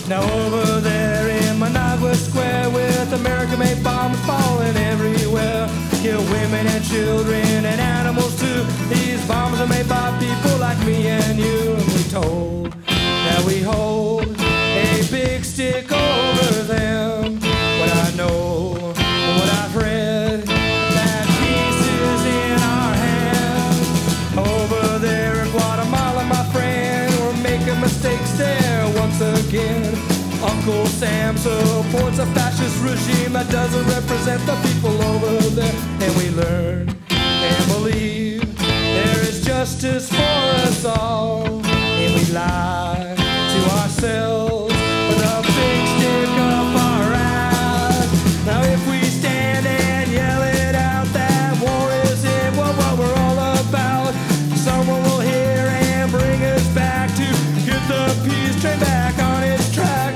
Now over there in Managua Square, with American-made bombs falling everywhere, kill women and children and animals too. These bombs are made by people like me and you. And we're told that we hold a big stick over them. But I know what I've read, that peace is in our hands. Over there in Guatemala, my friend, we're making mistakes there once again. Uncle Sam supports a fascist regime that doesn't represent the people over there. And we learn and believe there is justice for us all. And we lie to ourselves with a big stick up our ass. Now if we stand and yell it out that war isn't what we're all about, someone will hear and bring us back to get the peace train back on its tracks.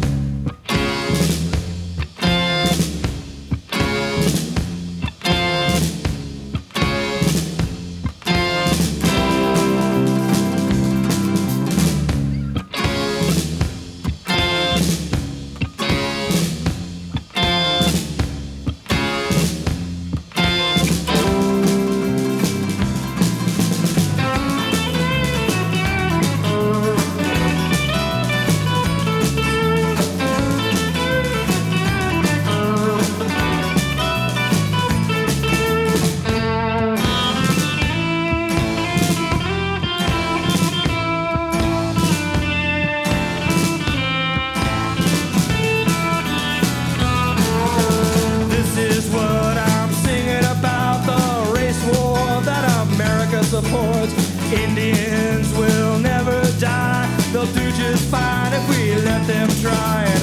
Supports. Indians will never die. They'll do just fine if we let them try.